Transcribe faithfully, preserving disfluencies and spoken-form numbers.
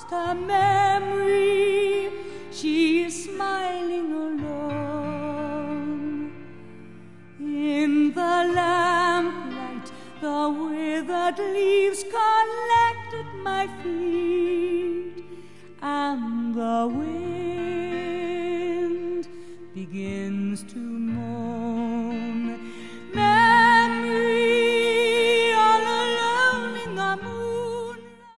lost her memory. She is smiling alone. In the lamplight, the withered leaves collect at my feet, and the wind begins to mourn.